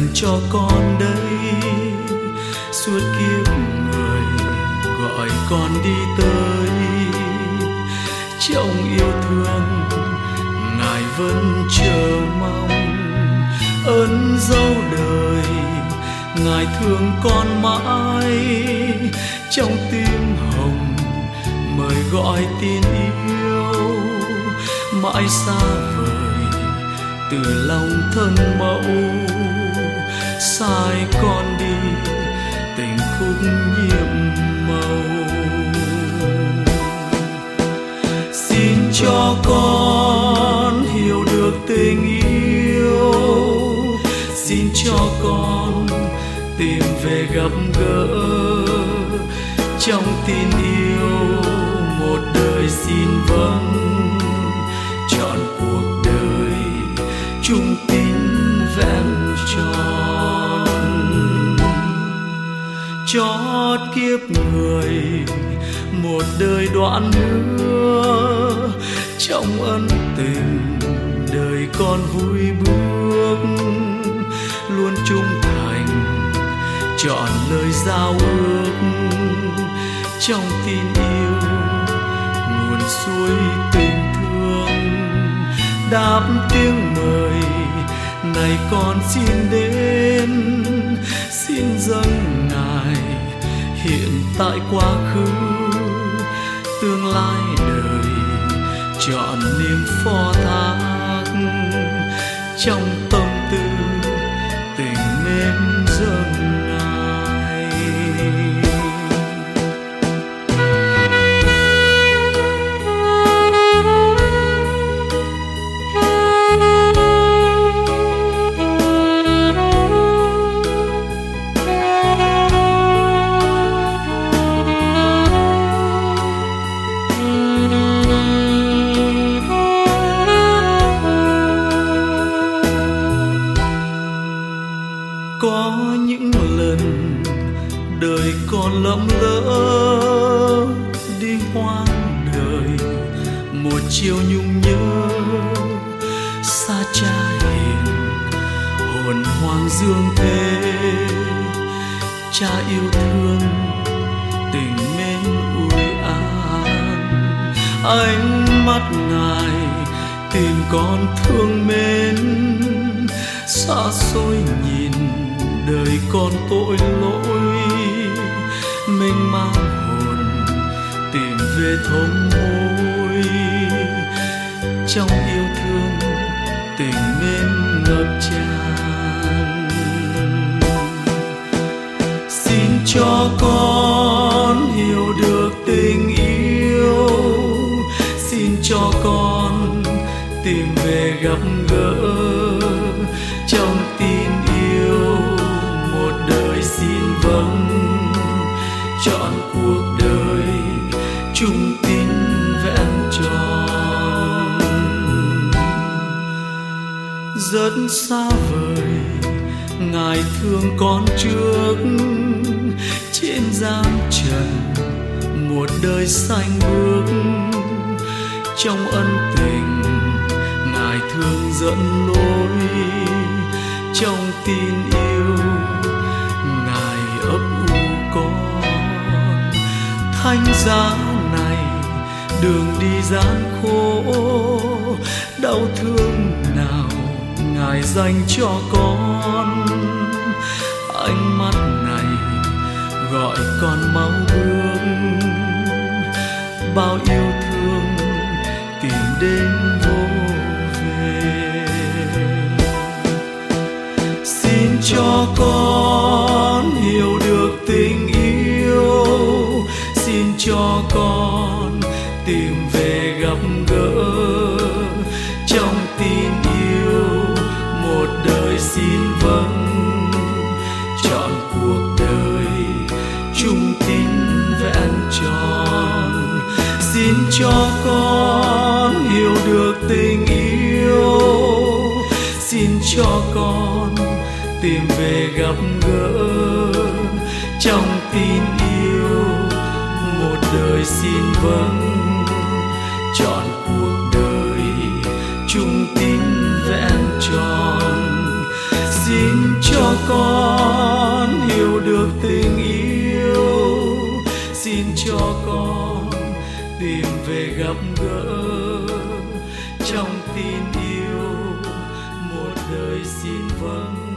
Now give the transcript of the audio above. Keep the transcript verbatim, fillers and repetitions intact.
cho con đây. Suốt kiếp người gọi con đi tới, trong yêu thương Ngài vẫn chờ mong. Ơn dấu đời Ngài thương con mãi, trong tim hồng mời gọi tin yêu. Mãi xa vời từ lòng thân mẫu, sai con đi tình khúc nhiệm màu. Xin cho con hiểu được tình yêu, xin cho con tìm về gặp gỡ. Trong tin yêu một đời xin vâng, trọn cuộc đời trung tín vẹn tròn. Chót kiếp người một đời đoạn nữa, trong ân tình đời con vui bước. Luôn trung thành chọn lời giao ước, trong tin yêu nguồn suối tình thương. Đáp tiếng mời này con xin đến, xin dâng Ngài hiện tại quá khứ. Tương lai đời chọn niềm phó thác, trong tâm tư tình mến dâng Ngài. Có những lần đời còn lầm lỡ, đi hoang đời một chiều nhung nhớ. Xa cha hiền hồn hoang dương thế, cha yêu thương tình mến ủi an. Ánh mắt Ngài tìm con thương mến, xa xôi nhìn đời con tội lỗi. Mênh mang hồn tìm về thống hối, trong yêu thương tình mến ngập tràn. Xin cho con hiểu được tình yêu, xin cho con tìm về gặp gỡ. Trong tin yêu một đời xin vâng, trọn cuộc đời trung tín vẹn tròn. Rất xa vời Ngài thương con trước, trên giang trần một đời xanh bước. Trong ân tình Ngài thương dẫn lối, trong tin yêu Ngài ấp ủ con. Thánh giá này đường đi gian khổ, đau thương nào Ngài dành cho con. Ánh mắt này gọi con mau bước, bao yêu thương tìm đến vô về. Xin cho con hiểu được tình yêu, xin cho con tìm về gặp gỡ. Trong tin yêu một đời xin vâng, trọn cuộc đời trung tín vẹn tròn. Xin cho con hiểu được tình yêu, xin cho con tìm về gặp gỡ. Trong tin yêu một đời xin vâng, trọn cuộc đời trung tín vẹn tròn. Xin cho trong tin yêu một đời xin vâng